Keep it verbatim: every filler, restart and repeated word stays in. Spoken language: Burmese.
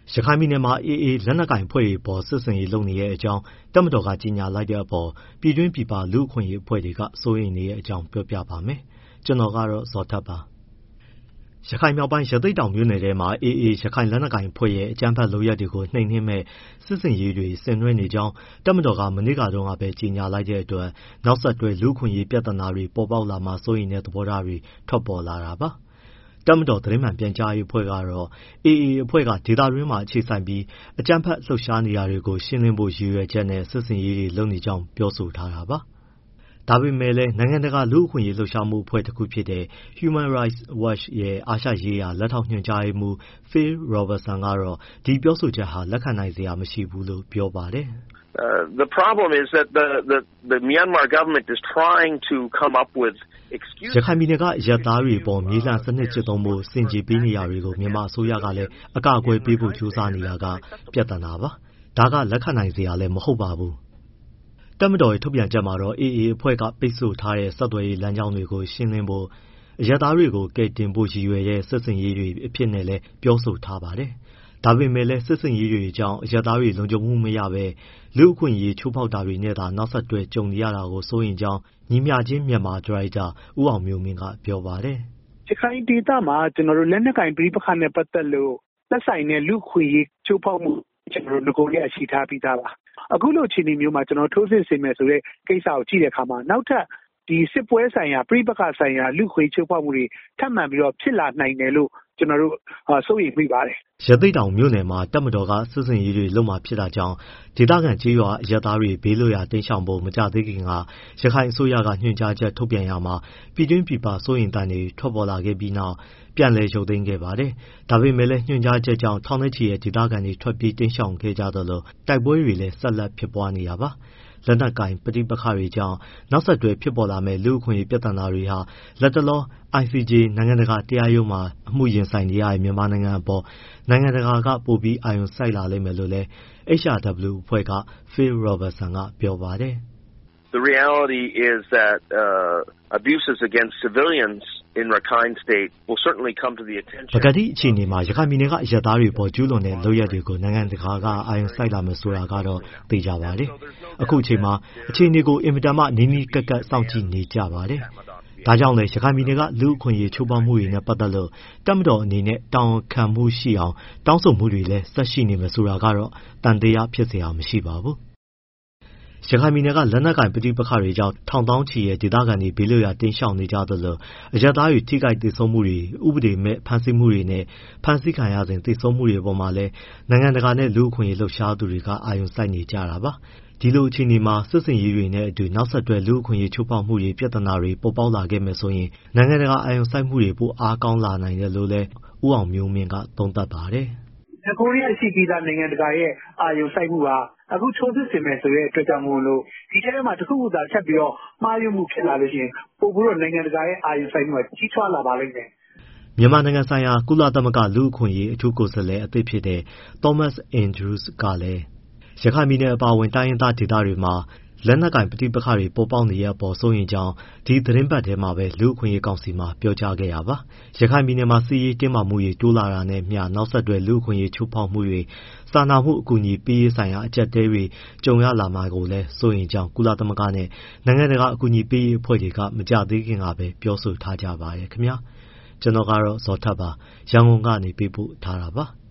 ရခိုင်ပြည်နယ်မှာ အေအေ လက်နက်ကိုင်အဖွဲ့တွေအပေါ် စစ်ဆင်ရေးလုပ်နေတဲ့အကြောင်း တပ်မတော်က ကြေညာလိုက်တဲ့အပေါ် ပြည်တွင်းပြည်ပ လူ့အခွင့်အရေးအဖွဲ့တွေက စိုးရိမ်နေတဲ့အကြောင်း ပြောပြပါမယ်။ ဗွီအိုအေမြန်မာပိုင်းသတင်းထောက် ကိုဇော်ထက်က သတင်းပေးပို့ထားပါတယ်။ ရခိုင်မြောက်ပိုင်း ရသေ့တောင်မြို့နယ်ထဲမှာ အေအေ ရခိုင်လက်နက်ကိုင်အဖွဲ့ရဲ့ အကြမ်းဖက်လုပ်ရပ်တွေကို နှိမ်နင်းမယ့် စစ်ဆင်ရေးတွေ ဆင်နွှဲနေကြောင်း တပ်မတော်က မနေ့တုန်းကပဲ ကြေညာလိုက်တဲ့အတွက် နောက်ဆက်တွဲ လူ့အခွင့်အရေး ပြဿနာတွေ ပေါ်ပေါက်လာမှာ စိုးရိမ်တဲ့ သဘောထားတွေ ထွက်ပေါ်လာတာပါ။ တပ်မတော် သတင်းမှန်ပြန်ကြားရေးအဖွဲ့ကတော့ အေအေ အဖွဲ့က ဒေသတွင်းမှာ အခြေစိုက်ပြီး အကြမ်းဖက်လှုပ်ရှားနေတာတွေကို ရှင်းလင်းဖို့ ရည်ရွယ်ချက်နဲ့ စစ်ဆင်ရေးတွေ လုပ်နေကြောင်း ပြောဆိုထားတာပါ။ ဒါပေမဲ့လည်း နိုင်ငံတကာ လူ့အခွင့်အရေး လှုပ်ရှားမှုအဖွဲ့တခုဖြစ်တဲ့ Human Rights Watch ရဲ့ အာရှရေးရာ လက်ထောက်ညွှန်ကြားရေးမှူး Phil Robertson ကတော့ ဒီပြောဆိုချက်ဟာ လက်ခံနိုင်စရာ မရှိဘူးလို့ ပြောပါတယ်။ “ရခိုင်ပြည်နယ်က အရပ်သားတွေအပေါ် မြေလှန်စနစ်ကျင့်သုံးဖို့ ဆင်ခြေပေးနေတာတွေကို မြန်မာအစိုးရကလည်း အကာအကွယ်ပေးဖို့ ကြိုးစားနေတာက ပြဿနာပါ။ ဒါက လက်ခံနိုင်စရာလည်း မဟုတ်ပါဘူး။” တပ်မတော်ရဲ့ ထုတ်ပြန်ချက်မှာတော့ အေအေ အဖွဲ့က ပိတ်ဆို့ထားတဲ့ ဆက်သွယ်ရေး လမ်းကြောင်းတွေကို ရှင်းလင်းဖို့၊ အရပ်သားတွေကို ကယ်တင်ဖို့ ရည်ရွယ်တဲ့ စစ်ဆင်ရေးတွေ အဖြစ်နဲ့လည်း ပြောဆိုထားပါတယ်။ ဒါပေမဲ့လည်း စစ်ဆင်ရေးတွေကြောင့် အရပ်သားတွေ လုံခြုံမှုမရဘဲ လူ့အခွင့်အရေး ချိုးဖောက်တာတွေနဲ့သာ နောက်ဆက်တွဲ ကြုံနေရတာကို စိုးရိမ်ကြောင်း ညီမျှခြင်းမြန်မာ ဒါရိုက်တာ ဦးအောင်မျိုးမင်းက ပြောပါတယ်။ “ရခိုင်ဒေသမှာ လက်နက်ကိုင် ပဋိပက္ခနဲ့ ပတ်သက်လို့ သက်ဆိုင်တဲ့ လူ့အခွင့်အရေး ချိုးဖောက်မှု နဂိုကတည်းက ရှိထားပြီးသားပါ။ အခုလို အခြေအနေမျိုးမှာ ထိုးစစ်ဆင်မယ်ဆိုတဲ့ ကိစ္စကို ကြည့်တဲ့အခါမှာ နောက်ထပ် စစ်ပွဲဆိုင်ရာ ပဋိပက္ခဆိုင်ရာ လူ့အခွင့်အရေး ချိုးဖောက်မှုတွေ ထပ်မံပြီးတော့ ဖြစ်လာနိုင်တယ်လို့ ကျနော်တို့ စိုးရိမ်မိပါတယ်။ ” ရသေ့တောင်မြို့နယ်မှာ တပ်မတော်က စစ်ဆင်ရေးတွေ လုပ်မှာဖြစ်တာကြောင့် ဒေသခံကျေးရွာက အရပ်သားတွေ ဘေးလွတ်ရာ တိမ်းရှောင်ဖို့ မကြာသေးခင်က ရခိုင်အစိုးရက ညွှန်ကြားချက် ထုတ်ပြန်ရာမှာ ပြည်တွင်းပြည်ပ စိုးရိမ်သံတွေ ထွက်ပေါ်လာခဲ့ပြီးနောက် ပြန်လည်ရုပ်သိမ်းခဲ့ပါတယ်။ ဒါပေမဲ့လည်း ညွှန်ကြားချက်ကြောင့် ထောင်နဲ့ချီတဲ့ ဒေသခံတွေ ထွက်ပြေးတိမ်းရှောင်ခဲ့ကြသလို တိုက်ပွဲတွေလည်း ဆက်လက်ဖြစ်ပွားနေတာပါ။ လက်နက်ကိုင် ပဋိပက္ခတွေကြောင့် နောက်ဆက်တွဲ ဖြစ်ပေါ်လာမယ့် လူ့အခွင့်အရေး ပြဿနာတွေဟာ လတ်တလော အိုင်စီဂျေ နိုင်ငံတကာတရားရုံးမှာ အမှုရင်ဆိုင်နေရတဲ့ မြန်မာနိုင်ငံအပေါ် နိုင်ငံတကာက ပိုပြီး အာရုံစိုက်လာလိမ့်မယ်လို့လည်း အေချ်အာဒဗ်လူ အဖွဲ့က Phil Robertson ကပြောပါတယ်။ “ပကတိအခြေအနေမှာ ရခိုင်ပြည်နယ်က အရပ်သားတွေအပေါ် ကျုးလွန်တဲ့ လုပ်ရပ်တွေကို နိုင်ငံတကာက အာရုံစိုက်လာမယ် ဆိုတာကတော့ သေချာပါတယ်။ အခုအချိန်မှာ အခြေအနေကို အင်မတန်မှ နီးနီးကပ်ကပ် စောင့်ကြည့်နေကြပါတယ်။ ဒါကြောင့်လည်း ရခိုင်ပြည်နယ်က လူ့အခွင့်အရေး ချိုးဖောက်မှုတွေနဲ့ ပတ်သက်လို့ တပ်မတော်အနေနဲ့ တာဝန်ခံမှုရှိအောင် တောင်းဆိုမှုတွေလည်း ဆက်ရှိနေမယ် ဆိုတာကတော့ သံသယဖြစ်စရာ မရှိပါဘူး။” ရခိုင်ပြည်နယ်က လက်နက်ကိုင် ပဋိပက္ခတွေကြောင့် ထောင်သောင်းချီတဲ့ ဒေသခံတွေ ဘေးလွတ်ရာ တိမ်းရှောင်နေကြသလို အရပ်သားတွေ ထိခိုက်သေဆုံးမှုတွေ၊ ဥပဒေမဲ့ ဖမ်းဆီးမှုတွေနဲ့ ဖမ်းဆီးခံရစဉ် သေဆုံးမှုတွေ အပေါ်မှာလည်း နိုင်ငံတကာနဲ့ လူ့အခွင့်အရေး လှုပ်ရှားသူတွေက အာရုံစိုက်နေကြတာပါ။ ဒီလိုအခြေအနေမှာ စစ်ဆင်ရေးတွေနဲ့အတူ နောက်ဆက်တွဲ လူ့အခွင့်အရေး ချိုးဖောက်မှုတွေ ပြဿနာတွေ ပေါ်ပေါက်လာခဲ့မယ်ဆိုရင် နိုင်ငံတကာ အာရုံစိုက်မှုတွေ ပိုအားကောင်းလာနိုင်တယ်လို့လည်း ဦးအောင်မျိုးမင်းက သုံးသပ်ပါတယ်။ “နဂိုကတည်းက ရှိပြီးသား နိုင်ငံတကာရဲ့ အာရုံစိုက်မှုဟာ အခု ထိုးစစ်ဆင်မယ်ဆိုတဲ့ အတွက်ကြောင့်မို့ ဒီအထဲမှာ တခုခုသာ ထပ်ပြီးတော့ မှားယွင်းမှု ဖြစ်လာလို့ရှိရင် ပိုပြီးတော့ နိုင်ငံတကာရဲ့ အာရုံစိုက်မှုက ကြီးထွားလာပါလိမ့်မယ်။ ” မြန်မာနိုင်ငံဆိုင်ရာ ကုလသမဂ္ဂ လူ့အခွင့်အရေး အထူးကိုယ်စားလှယ် အသစ်ဖြစ်တဲ့ Thomas Andrews ကလည်း ရခိုင်ပြည်နယ် အပါအဝင် တိုင်းရင်းသားဒေသတွေမှာ လက်နက်ကိုင် ပဋိပက္ခတွေ ပေါ်ပေါက်နေတဲ့အပေါ် စိုးရိမ်ကြောင်း ဒီသီတင်းပတ်ထဲမှာပဲ လူ့အခွင့်အရေးကောင်စီမှာ ပြောကြားခဲ့တာပါ။ ရခိုင်ပြည်နယ်မှာ စစ်ရေးတင်းမာမှုတွေ တိုးလာတာနဲ့အမျှ နောက်ဆက်တွဲ လူ့အခွင့်အရေး ချိုးဖောက်မှုတွေ၊ စာနာမှု အကူအညီပေးရေးဆိုင်ရာ အကျပ်အတည်းတွေ ကြုံရလာမှာကိုလည်း စိုးရိမ်ကြောင်း ကုလသမဂ္ဂနဲ့ နိုင်ငံတကာ အကူအညီပေးရေး အဖွဲ့တွေက မကြာသေးခင်ကပဲ ပြောဆိုထားကြပါတယ်ခင်ဗျာ။ ကျနော်ကတော့ ဇော်ထက်ပါ ရန်ကုန်ကနေ ပေးပို့ထားတာပါ။